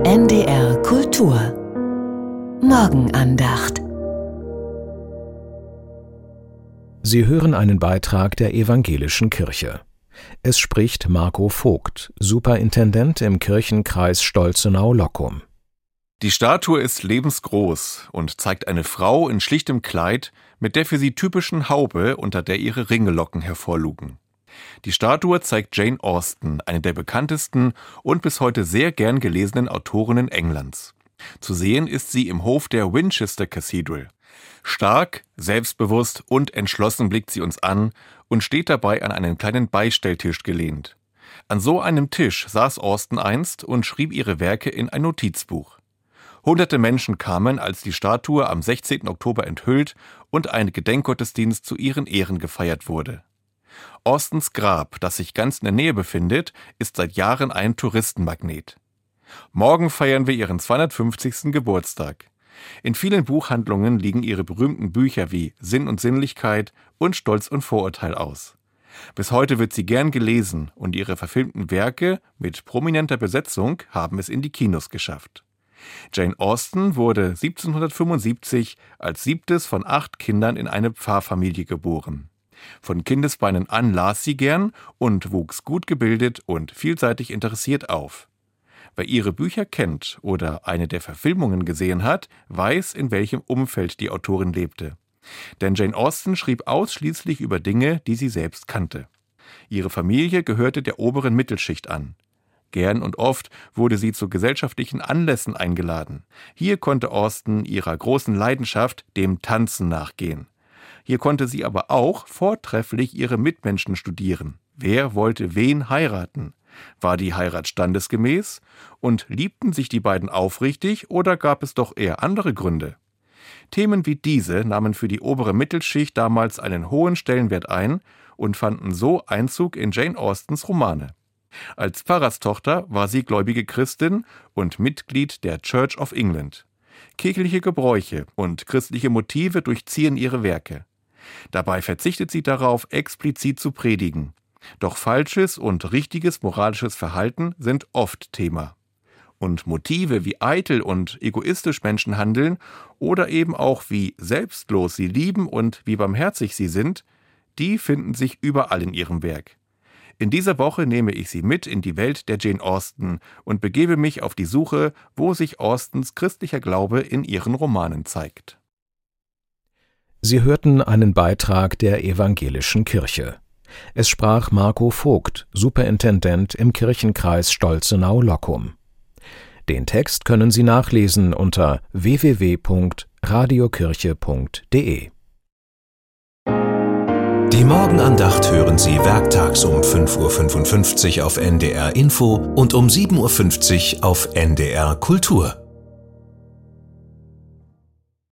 NDR Kultur Morgenandacht. Sie hören einen Beitrag der Evangelischen Kirche. Es spricht Marco Vogt, Superintendent im Kirchenkreis Stolzenau-Lockum. Die Statue ist lebensgroß und zeigt eine Frau in schlichtem Kleid mit der für sie typischen Haube, unter der ihre Ringellocken hervorlugen. Die Statue zeigt Jane Austen, eine der bekanntesten und bis heute sehr gern gelesenen Autorinnen Englands. Zu sehen ist sie im Hof der Winchester Cathedral. Stark, selbstbewusst und entschlossen blickt sie uns an und steht dabei an einen kleinen Beistelltisch gelehnt. An so einem Tisch saß Austen einst und schrieb ihre Werke in ein Notizbuch. Hunderte Menschen kamen, als die Statue am 16. Oktober enthüllt und ein Gedenkgottesdienst zu ihren Ehren gefeiert wurde. Austens Grab, das sich ganz in der Nähe befindet, ist seit Jahren ein Touristenmagnet. Morgen feiern wir ihren 250. Geburtstag. In vielen Buchhandlungen liegen ihre berühmten Bücher wie Sinn und Sinnlichkeit und Stolz und Vorurteil aus. Bis heute wird sie gern gelesen und ihre verfilmten Werke mit prominenter Besetzung haben es in die Kinos geschafft. Jane Austen wurde 1775 als 7. von 8 Kindern in eine Pfarrfamilie geboren. Von Kindesbeinen an las sie gern und wuchs gut gebildet und vielseitig interessiert auf. Wer ihre Bücher kennt oder eine der Verfilmungen gesehen hat, weiß, in welchem Umfeld die Autorin lebte. Denn Jane Austen schrieb ausschließlich über Dinge, die sie selbst kannte. Ihre Familie gehörte der oberen Mittelschicht an. Gern und oft wurde sie zu gesellschaftlichen Anlässen eingeladen. Hier konnte Austen ihrer großen Leidenschaft, dem Tanzen, nachgehen. Hier konnte sie aber auch vortrefflich ihre Mitmenschen studieren. Wer wollte wen heiraten? War die Heirat standesgemäß? Und liebten sich die beiden aufrichtig oder gab es doch eher andere Gründe? Themen wie diese nahmen für die obere Mittelschicht damals einen hohen Stellenwert ein und fanden so Einzug in Jane Austens Romane. Als Pfarrerstochter war sie gläubige Christin und Mitglied der Church of England. Kirchliche Gebräuche und christliche Motive durchziehen ihre Werke. Dabei verzichtet sie darauf, explizit zu predigen. Doch falsches und richtiges moralisches Verhalten sind oft Thema. Und Motive, wie eitel und egoistisch Menschen handeln oder eben auch wie selbstlos sie lieben und wie barmherzig sie sind, die finden sich überall in ihrem Werk. In dieser Woche nehme ich Sie mit in die Welt der Jane Austen und begebe mich auf die Suche, wo sich Austens christlicher Glaube in ihren Romanen zeigt. Sie hörten einen Beitrag der Evangelischen Kirche. Es sprach Marco Vogt, Superintendent im Kirchenkreis Stolzenau-Lockum. Den Text können Sie nachlesen unter www.radiokirche.de. Die Morgenandacht hören Sie werktags um 5:55 Uhr auf NDR Info und um 7:50 Uhr auf NDR Kultur.